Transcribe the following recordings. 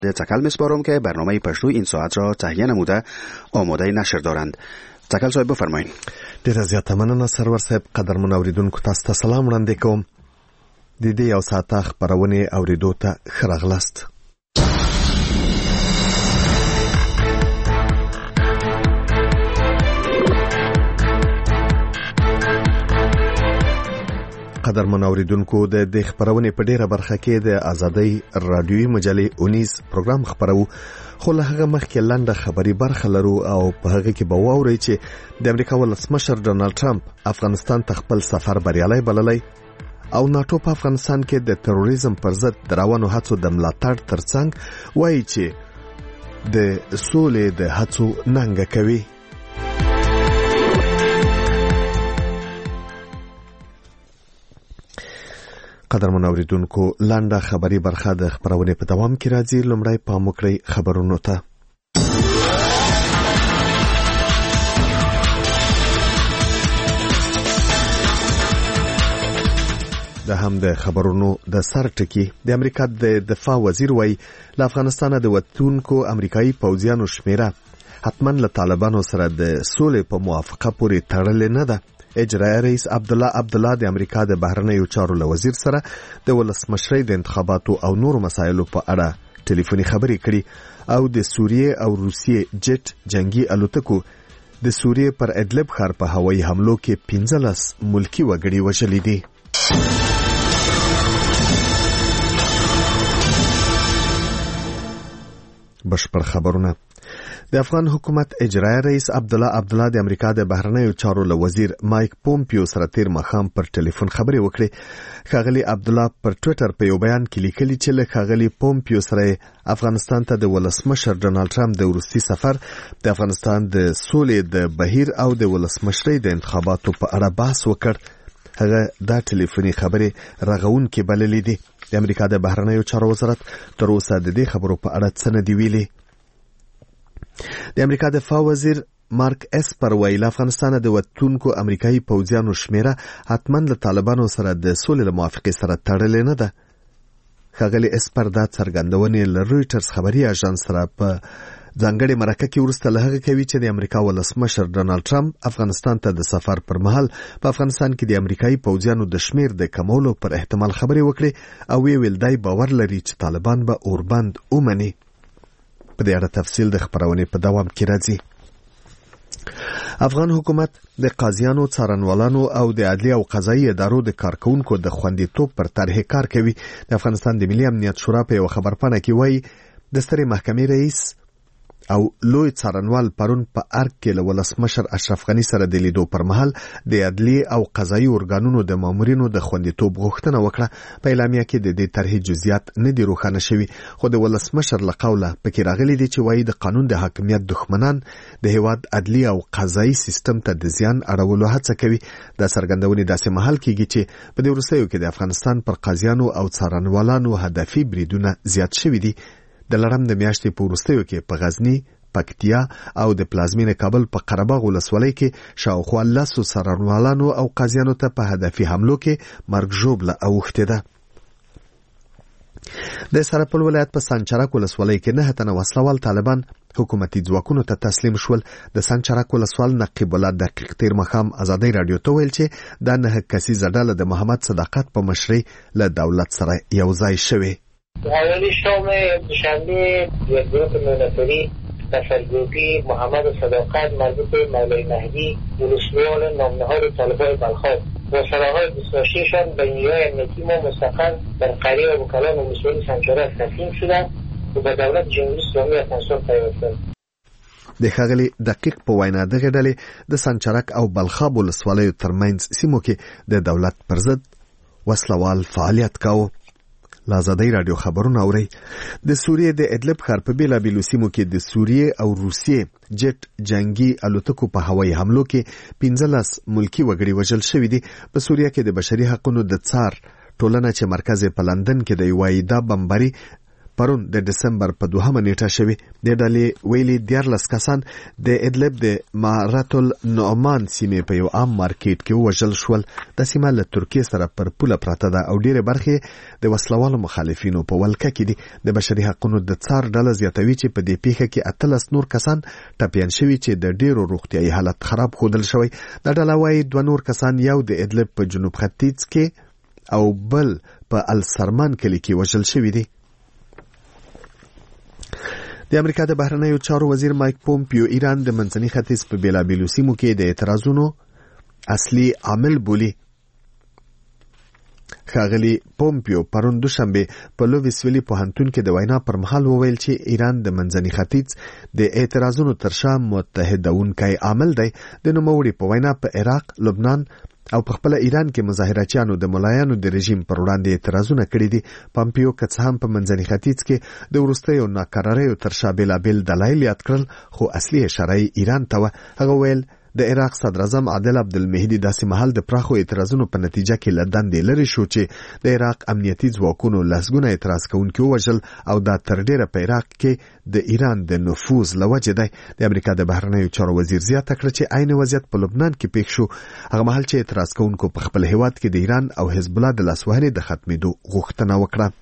تکل میسپارم که برنامه پشتو این ساعت را تهیه نموده آماده نشر دارند. تکل صاحب بفرمایید. ډیر زیاته مننه سرور صاحب. قدرمن اوریدونکو تاسو ته سلام وړاندې کوم. د دې یو ساعته خبرونه اوریدو ته ښه راغلاست. قدرمن اوریدونکو د خبرونه په ډیره برخه کې د ازادۍ رادیوي مجلې 19 پروګرام خبرو، خو له هغه مخکې لنډه خبري برخه لرو او په هغه کې به واورئ چې د امریکا ولسمشر ډونالد ټرمپ افغانستان ته خپل سفر بریالي بللی او ناتو په افغانستان کې د تروریزم پر ضد د روانو هڅو د ملاتړ ترڅنګ وایي چې د سولې د هڅو ننګه کوي. قدرمن اوریدونکو لنډه خبري برخه د خبرونه په دوام کې راځي. لومړی پام وکړئ خبرونو ته. د هم د خبرونو د سر ټکی د امریکا د دفاع وزیر وایي له افغانستان د وتونکو امریکایي پوځیانو شمیره حتما له طالبانو سره د سولې په موافقه پورې تړلې نه ده. اجرائیه رئیس عبدالله د امریکا د بهرنیو چارو له وزیر سره د ولسمشرۍ د انتخاباتو او نورو مسایلو په اړه ټلیفوني خبرې کړي او د سوریې او روسیې جټ جنگي الوتکو د سوریې پر ادلب ښار په هوایي حملو کې 15 ملکی وګړي وژلي دي. بشپړ خبرونه. د افغان حکومت اجرائیه رئیس عبدالله د امریکا د بهرنیو چارو له وزیر مایک پومپیو سره تیر ماښام پر ټلیفون خبرې وکړې. ښاغلي عبدالله پر ټویټر په یو بیان کې لیکلي چې له ښاغلي پومپیو سره افغانستان ته د ولسمشر ډونالد ټرمپ د وروستي سفر، د افغانستان د سولې د بهیر او د ولسمشرۍ د انتخاباتو په اړه بحث وکړ. هغه دا ټلیفوني خبرې رغونکې بللې دي. د امریکا د بهرنیو چارو وزارت تر اوسه د دې خبرو په اړه څه نه دی ویلي. د امریکا دفاع وزیر مارک اسپر وایي له افغانستان د وتونکو امریکایي پوځیانو شمیره حتما له طالبانو سره د سولې له موافقې سره تړلې نه ده. ښاغلي اسپر دا څرګندونې له رویټرز خبري اژانس سره په ځانګړې مرکه کې وروسته له هغه کوي چې د امریکا ولسمشر ډونالد ټرمپ افغانستان ته د سفر پر مهال په افغانستان کې د امریکایي پوځیانو د شمیر د کمولو پر احتمال خبرې وکړي او ویل دی باور لري چې طالبان به اوربند ومني. په دې اړه تفصیل د خبرونې په دوام کې راځي. افغان حکومت د قاضیانو، څارنوالانو او د عدلي او قضایي ادارو د کارکونکو د خوندیتوب پر طرحې کار کوي. د افغانستان د ملي امنیت شورا په یو خبرپاڼه کې وایي د سترې محکمې رئیس او لوی څارنوال پرون په ارګ کې له ولسمشر اشرف غني سره د لیدو پر مهال د عدلي او قضایي ارګانونو د مامورینو د خوندیتوب غوښتنه وکړه. په اعلامیه کې د دې طرحې جزئیات نه دي روښانه شوي، خو د ولسمشر له قوله پکې راغلي دي چې وایي د قانون د حاکمیت دښمنان د هیواد عدلي او قضایي سیستم ته د زیان اړولو هڅه کوي. دا څرګندونې داسې مهال کېږي چې په دې وروستیو کې د افغانستان پر قاضیانو او څارنوالانو هدفي بریدونه زیات شوي دي. د لړم د میاشتې په وروستیو کې په غزني، پکتیا او د پلازمینې کابل په قرهباغ ولسوالۍ کې شاوخوا 10 څارنوالانو او قاضیانو ته په هدفي حملو کې مرګ ژوبله اوښتې ده. د سرپل ولایت په سانچرک ولسوالۍ کې 9 تنه وسلوال طالبان حکومتي ځواکونو ته تسلیم شول. د سانچرک ولسوال نقیب الله دقیق تیر مخام ازادۍ رادیو ته ویل چې دا 9 کسیزه ډله د محمد صداقت په مشرۍ له دولت سره یو ځای شوې. حوالی شام دوشنبه یک گروه مونتوری تفرگروپی محمد صداقت مربوط به مولای مهدی ولسوال نامنهاد طالبان بلخاب و سراهای دستاشیشان به نیروهای امنیتی ما مستقل در قریه و وکلان و مسئول سانچرک تسلیم شدند و به دولت جمهوری اسلامی افغانستان پیوستند. د ښاغلي دقیق په وینا دغه ډلې د سانچرک او بلخاب ولسوالیو ترمنځ سیمو کې د دولت پر ضد وسلوال فعالیت کاوه. لازادۍ رادیو خبرونه اوري. د سوریې د ادلب ښار په بیلابیلو سیمو کې د سوریې او روسیې جټ جنگي الوتکو په هوایي حملو کې 15 ملکی وګړي وژل شوي دي. په سوریه کې د بشري حقوقو د څار ټولنه چې مرکز په لندن کې د یوایدا بمباري پرون د دسمبر په 2 نیټه شوی د ډلې ویلي 14 کسان د ادلب د معرة النعمان سیمې په یو عام مارکیټ کې وژل شول. د سیمه له ترکیه سره پر پوله پراته ده او ډېرې برخې د وسلوالو مخالفینو په ولکه کې دي. د بشري حقوقو د څار ډله زیاتوي چې په دې پیښه کې 18 نور کسان ټپیان شوي چې د ډېرو روغتیايي حالت خراب ښودل شوی. د ډله وايي 2 نور کسان، یو د ادلب په جنوب ختیځ کې او بل په السرمان کلي کې وژل شوي دي. د امریکا د بهرنیو چارو وزیر مایک پومپیو ایران د منځني ختیځ په بیلابیلو سیمو کې د اعتراضونو اصلي عامل بولي. ښاغلي پومپیو پرون دوشنبه په لویسویلي پوهنتون کې د وینا پر مهال وویل چې ایران د منځني ختیځ د اعتراضونو تر شا متحدونکی عامل دی. د نوموړي په وینا په عراق، لبنان او په خپل ایران کې مظاهرچیانو د ملایانو د رژیم پر وړاندې اعتراضونه کړي دي. پامپیو که څه هم په منځني ختیځ کې د وروستیو ناکراریو تر شا بېلابېل دلایل یاد کړل، خو اصلي اشاره ایران ته وه. هغه ویل د عراق صدر اعظم عادل عبدالمهدي داسې مهال د پراخو اعتراضونو په نتیجه کې له دندې لرې شو چې د عراق امنیتي ځواکونو لسګونه اعتراض کوونکي ووژل او دا تر ډېره په عراق کې د ایران د نفوذ له وجې دی. د امریکا د بهرنیو چارو وزیر زیاته کړه چې عین وضعیت په لبنان کې پېښ شو، هغه مهال چې اعتراض کوونکو په خپل هیواد کې د ایران او حزب الله د لاسوهنې د ختمېدو غوښتنه وکړه.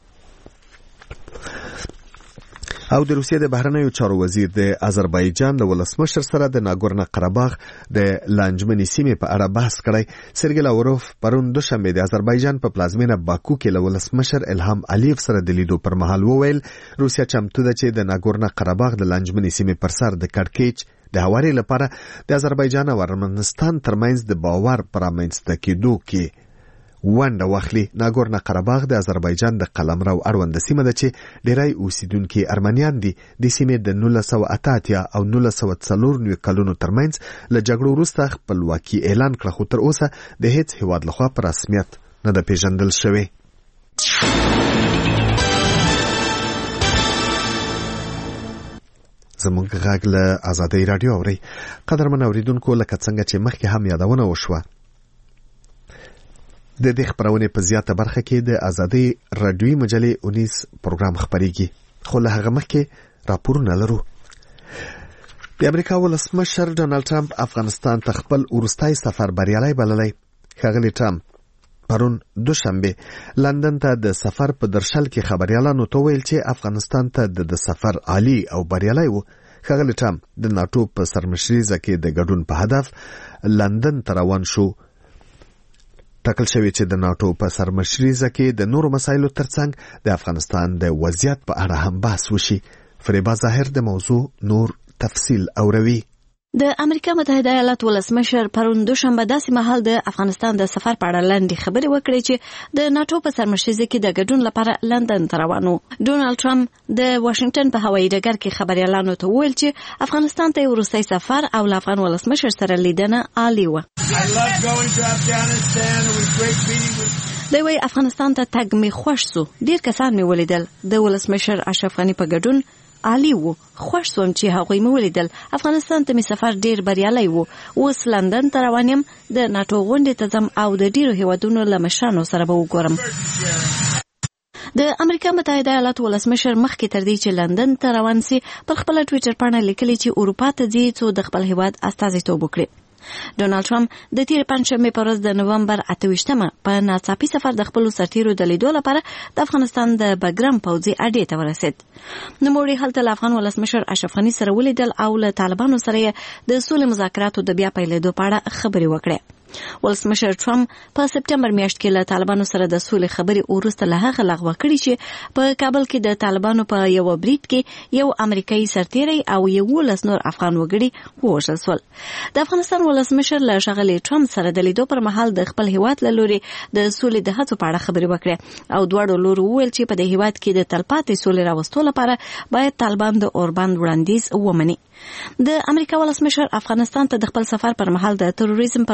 او د روسیې د بهرنیو چارو وزیر د آذربایجان له ولسمشر سره د ناګورنو قرهباغ د لانجمنې سیمې په اړه بحث کړی. سرګی لاوروف پرون دوشنبه د آذربایجان په پلازمینه باکو کې له ولسمشر الهام الیف سره د لیدو پر مهال وویل روسیا چمتو ده چې د ناګورنو قرهباغ د لانجمنې سیمې پر سر د کړکېچ د هواري لپاره د آذربایجان او ارمنستان ترمنځ د باور پرامنځته کېدو کې ونډه واخلي. ناګورنو قرهباغ د آذربایجان د قلمرو اړونده سیمه ده چې ډیری اوسیدونکي ارمنیان دي. د سیمې د 1988 او 1994 کلونو ترمنځ له جګړو وروسته خپلواکي اعلان کړه، خو تر اوسه د هیڅ هیواد لخوا په رسمیت نه ده پیژندل شوې. زموږ غږ له آزادۍ راډیو اورئ. قدرمن اوریدونکو، لکه څنګه چې مخکې هم یادونه وشوه، د دې خبرونې په زیاته برخه کې د آزادۍ راډیوي مجلې 19 پروګرام خبرېږي، خو له هغه مخکې راپورونه لرو. د امریکا ولسمشر ډونالد ټرمپ افغانستان ته خپل وروستی سفر بریالی بللی. ښاغلي ټرمپ پرون دوشنبه لندن ته د سفر په درشل کې خبریالانو ته ویل چې افغانستان ته د سفر عالی او بریالی و. ښاغلي ټرمپ د ناټو په سرمشریزه کې د ګډون په هدف لندن ته روان شو. ټاکل شوی چې د ناټو په سرمشریزه کې د نورو مسایلو ترڅنګ د افغانستان د وضعیت په اړه هم بحث وشي. فریبا ظاهر د موضوع نور تفصیل اوروي. د امریکا متحده ایالات ولسمشر پرون دوشنبه داسې مهال د افغانستان د سفر په اړه لنډې خبرې وکړې چې د ناټو په سرمشریزه کې د ګډون لپاره لندن ته روان و. ډونالد ټرمپ د واشنگټن په هوایي ډګر کې خبریالانو ته وویل چې افغانستان ته وروستی سفر او له افغان ولسمشر سره لیدنه عالی وه. دوی وایي افغانستان ته تګ مې خوښ سو، ډېر کسان مې ولیدل. د ولسمشر اشرف غني په ګډون عالی وو، خوښ سوم چې هغوی مې ولیدل. افغانستان ته مې سفر ډېر بریالی وو. اوس لندن ته روان یم، د ناټو غونډې ته ځم او د ډېرو هیوادونو له مشرانو سره به وګورم. د امریکا متحده ایالات ولسمشر مخکې تر دې چې لندن ته روان سي پر خپل ټویټر باندې لیکلي چې اروپا ته ځي څو د خپل هیواد استازیتوب وکړي. ډونالد ټرمپ د تیر پنځمې په ورځ د نومبر 28مه په ناڅاپي سفر د خپل سرتیرو د لیدو لپاره د افغانستان د بګرام پوځي اډې ته ورسید. نوموړي هلته له افغان ولسمشر اشرف غني سره ولیدل او له طالبانو سره د سولې مذاکراتو د بیا پیلېدو په اړه خبرې وکړې. ولسمشر ټرمپ په سپټمبر میاشت کې له طالبانو سره د سولې خبرې وروسته له هغه لغوه کړې چې په کابل کې د طالبانو په یو برید کې یو امریکایي سرتیری او 11 نور افغان وګړي ووژل شول. د افغانستان ولسمشر له ښاغلي ټرمپ سره د لیدو پر مهال د خپل هیواد له لوري د سولې د هڅو په اړه خبرې وکړې او دواړو لورو وویل چې په دې هیواد کې د تلپاتې سولې راوستلو لپاره باید طالبان د اوربند وړاندیز ومني. د امریکا ولسمشر افغانستان ته د خپل سفر پر مهال د تروریزم پر وړاندې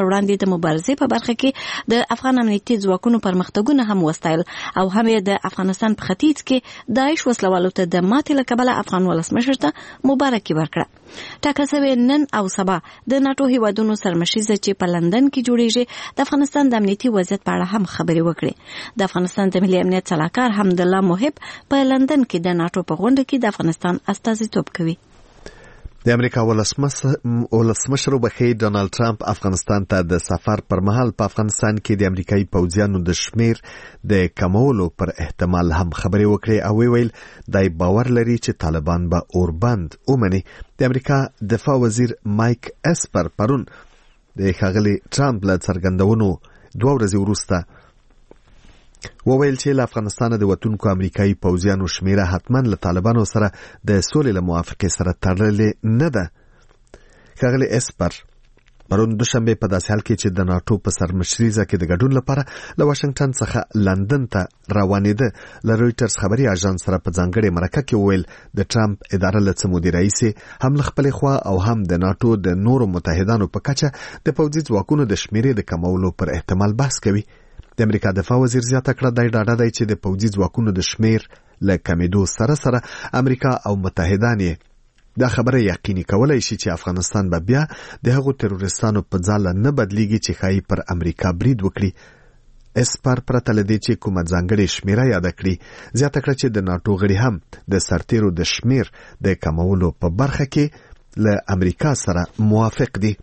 د مبارزې په برخه کې د افغان امنیتي ځواکونو پرمختګونه هم وستایل او هم د افغانستان په ختیځ کې داعش وسلوالو ته د ماتې له کبله افغان ولسمشر ته مبارکي ورکړه. ټاکل شوی نن او سبا د ناتو هیوادونو سرمشریزه چې په لندن کې جوړیږي د افغانستان د امنیتي وضعیت په اړه هم خبرې وکړي. د افغانستان د ملي امنیت صلاحکار حمدالله محب په لندن کې د ناتو په غونډه کې د افغانستان استازیتوب کوي. د امریکا ولسمشر ډونالد ټرمپ افغانستان ته د سفر پر مهال په افغانستان کې د امریکایي پوځیانو د شمیر د کمولو پر احتمال هم خبرې وکړې او ویل دای باور لري چې طالبان به اوربند ومني. د امریکا دفاع وزیر مایک اسپر پرون د ښاغلي ټرمپ له څرګندونو 2 ورځې وروسته وویل چې له افغانستان د وتونکو امریکایي پوځیانو شمیره حتما له طالبانو سره د سولې له موافقې سره تړلې نه ده. ښاغلي اسپر پرون دوشنبه په داسې حال کې چې د ناتو په سرمشریزه کې د ګډون لپاره له واشنگټن څخه لندن ته روانېده له رويټرز خبري اژانس سره په ځانګړي مرکه کې وویل د ټرمپ اداره له څه مدیر رئیس هم له خپل خوا او هم د ناتو د نورو متحدانو په کچه د پوځي ځواکونو د شمیرې د کمولو پر احتمال بحث کوي. د امریکا دفاع وزیر زیاته کړه د ډاډه دی چې د پوځي ځواکونو د شمیر له کمیدو سره سره امریکا او متحدان دا خبره یقیني کولای شي چې افغانستان به بیا د هغو تروریستانو په ځاله نه بدلیږي چې خای پر امریکا برید وکړي. اسپر پرته لدی چې کومه ځانګړې شمیره یاد کړي زیاته کړه چې د ناتو غړي هم د سرتیرو د شمیر د کمولو په برخه کې له امریکا سره موافق دي.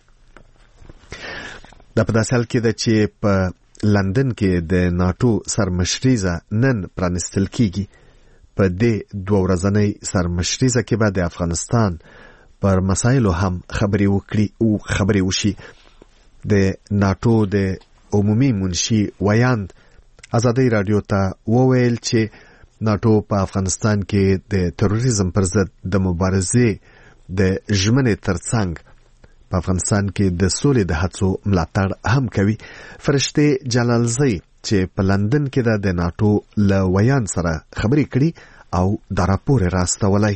د په داسې حال کې ده چې په لندن کې د ناتو سرمشریزه نن پرانستل کیږي. په دې 2 ورځنۍ سرمشریزه کې به د افغانستان پر مسایلو هم خبرې وشي. د ناتو د عمومي منشي ویاند ازادي رادیو ته وویل چې ناتو په افغانستان کې د تروریزم پر ضد د مبارزې د ژمنې ترڅنګ په افغانستان کې د سولې د هڅو ملاتړ هم کوي. فرشته جلالزی چې په لندن کې د ناتو له ویان سره خبرې کړي او دا راپور راستولی.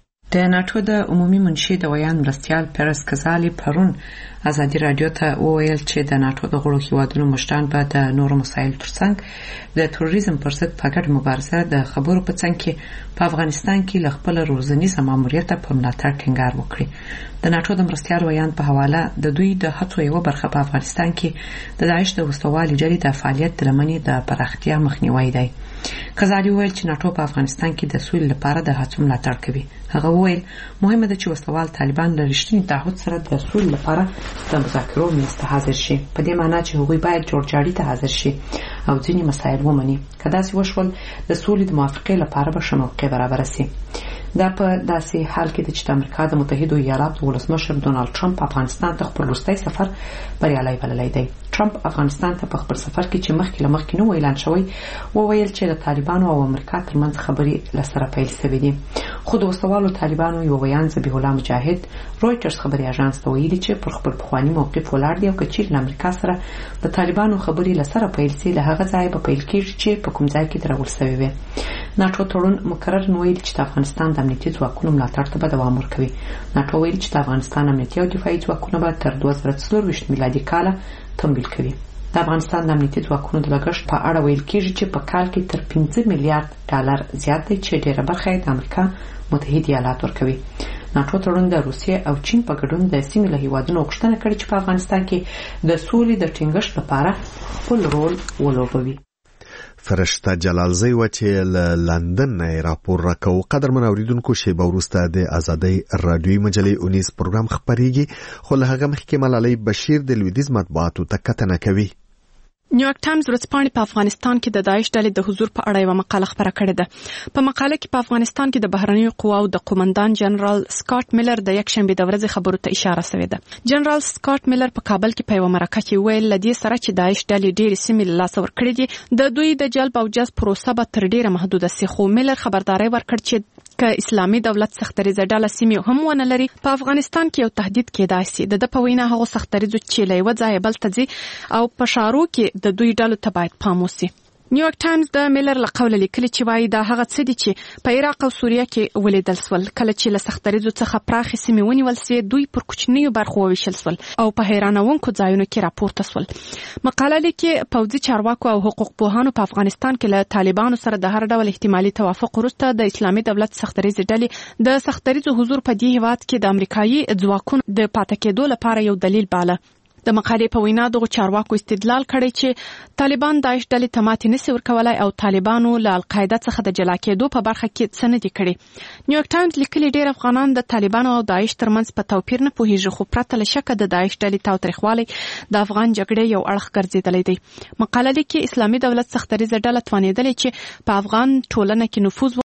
د ناتو د عمومي منشي د ویان مرستیال پیرس کزالی پرون ازادي رادیو ته وویل چې د ناتو د غړو هیوادونو مشران به د نورو مسایل ترڅنګ د تروریزم پر ضد په ګډه مبارزه د خبرو په څنګ کې په افغانستان کې له خپل روزنیزه ماموریت په ملاتړ ټینګار وکړي. د ناتو د مرستیال ویان په حواله د دوی د هڅو یو برخه په افغانستان کې د داعش د وسوالي جری د فعالیت لمنې د پراختیا مخنیوي دی. کزالی ویل چې ناتو په افغانستان کې د سولې لپاره د هڅو ملاتړ کوي. هغه ویل مهمه ده چې وسوال طالبان له رښتیني تعهد سره د سولې لپاره د مذاکرو میز ته حاضر شي. په دې معنی چې هغوی باید جوړجاړي ته حاضر شي او ځینې مسایل ومني. که داسې وشول د سولې د موافقې لپاره به ښه موقع برابره شي. دا په داسې حال کې چې د امریکا د متحده ایالاتو ولسمشر ډونالد ټرمپ افغانستان ته خپل وروستی سفر بریالی بللی دی. ټرمپ افغانستان ته په خپل سفر کې چې مخکې نو اعلان شوی وویل چې د طالبانو او امریکا ترمنځ خبرې لسره پیل شوې دي. خو د وسوالو طالبانو یو بیان ذبیح الله مجاهد رويټرز خبري اژانس ته ویلي چې پر خپل پخوانی موقف ولاړ دی او کچیر له امریکا سره د طالبانو خبرې لسره پیل شي له هغه ځای په پیل کې چې په کوم ځای کې درول شوی وي. ناتو تړون مقرر نو ویل چې د افغانستان د امنیتي ځواکونو ملاتړ ته به دوام ورکوي. ناتو ویل چې د افغانستان امنیتي او دفاعي ځواکونه به تر 2024 میلادي کال تمویل کوي. د افغانستان د امنیتي ځواکونو د لګښت په اړه ویل کېږي چې په کال کې تر 15 میلیارډ ډالر زیات دی چې ډیره برخه یې د امریکا متحده ایالات ورکوي. ناتو تړون د روسیې او چین په ګډون د سیمې له هیوادونو غوښتنه کړې چې په افغانستان کې د سولې د ټینګښت لپاره خپل رول ولوبوي. فرشته جلالزی و چې لندن نه راپور راکو. قدرمن اوریدونکو شیبه وروسته د ازادۍ رادیوي مجلې اونیز پروګرام خبريږي خو له هغه مخکې ملالۍ بشیر د لویدیز مطبوعاتو ته کتنه کوي. نیویارک ټایمز ورځپاڼې په افغانستان کې د داعش ډلې د حضور په اړه یو مقاله خبره کړې ده. په مقاله کې په افغانستان کې د بهرنیو قواو د قومندان جنرال سکاټ میلر د یک شنبه د ورځې خبرو ته اشاره شوې ده. جنرال سکاټ میلر په کابل کې په یو مرکه کې ویل لدې سره چې داعش ډلې ډېرې سیمې له لاسه ورکړې دي د دوی د جلب او جذب پروسه به تر ډېره محدوده سي. خو میلر خبرداري ورکړ چې که اسلامي دولت سختریزه ډله سیمې هم ونه لري په افغانستان کې یو تهدید کېدای شي. د په وینا هغه سختریزو چې له یو ځای بل ته ځي او په شارو کې د دوی ډلو ته باید پام وشي. نیویورک ټایمز د میلر له قوله لیکلي چې وايي دا هغه څه دي چې په عراق او سوریه کې ولیدل سول. کله چې له سختریزو څخه پراخې سیمې ونیول سوې دوی پر کوچنیو برخو وویشل سول او په حیرانونکو ځایونو کې راپورته سول. مقاله لیکي پوځي چارواکو او حقوق پوهانو په افغانستان کې له طالبانو سره د هر ډول احتمالي توافق وروسته د اسلامي دولت سختریزې ډلې د سختریزو حضور په دې هیواد کې د امریکایي ځواکونو د پاتې کېدو لپاره یو دلیل باله. د مقالې په وینا دغه چارواکو استدلال کړی چې طالبان داعش ډلې ته ماتې نشي ورکولای او طالبانو له القاعده څخه د جلا کېدو په برخه کې څه نه دي کړي. نیویورک ټایمز لیکلي ډېر افغانان د طالبانو او داعش ترمنځ په توپیر نه پوهیږي، خو پرته له شکه د داعش ډلې تاوتریخوالی د افغان جګړې یو اړخ ګرځېدلی دی. مقاله لیکي اسلامي دولت سختریزه ډله توانېدلې چې په افغان ټولنه کې نفوذ